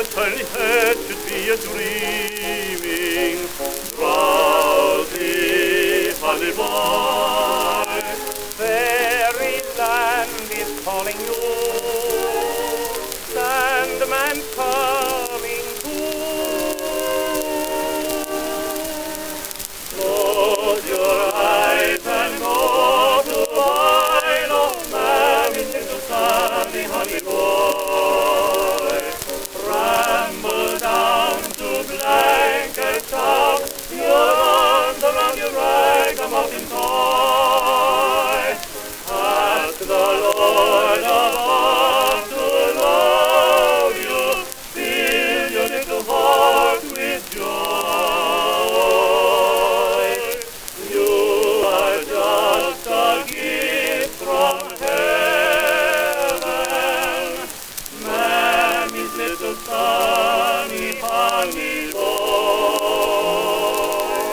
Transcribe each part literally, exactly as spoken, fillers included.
a tiny head should be a dreaming, drowsy honey boy. Fairyland is calling you, Sandman coming too. Close your eyes and go to find old Mammy little sunny honey boy. Ramble down to Blanket Town, you'll wander on your ragamuffin toy. Ask the Lord above to love you, fill your little heart with joy. You are just a gift from heaven, Mammy's little sunny honey boy.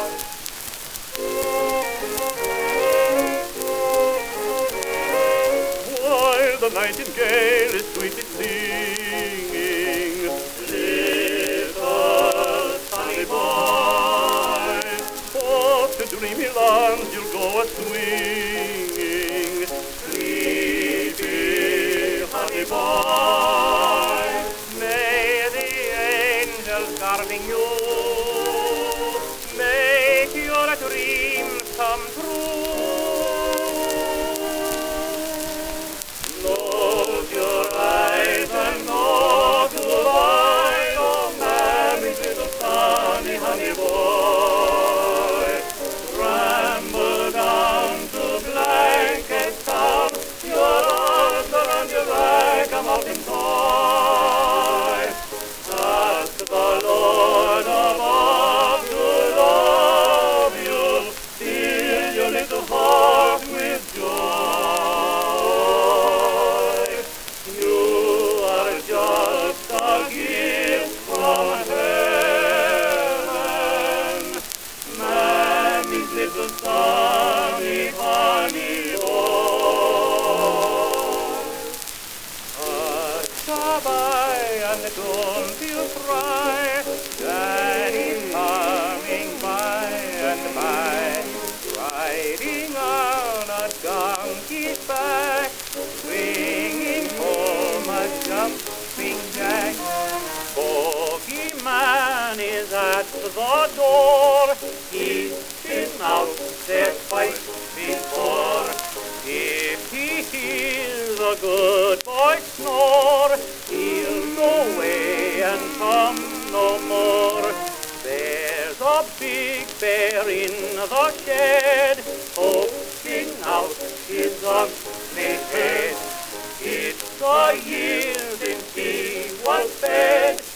While the nightingale is sweetly singing, little sunny boy, off to dreamy lands you'll go a-swinging, sleepy honey boy. May the angels guarding you make your dreams come true. Close your eyes and go to find old Mammy's little sunny honey boy. Ramble down to Blanket Town, your arms around your ragamuffin toy. Ask the Lord above to love you, fill your little heart with joy. You are just a gift from heaven, Mammy's little sunny honey boy. Hush-a-bye and don't you cry, Daddy's coming by and by, riding on a donkey's back, swinging home a jumping jack. Bogeyman is at the door, he's been out there twice before. If he hears a good boy snore, he'll go away and come no more. There's a big bear in the shed, poking out his ugly head. It's a year since he was fed,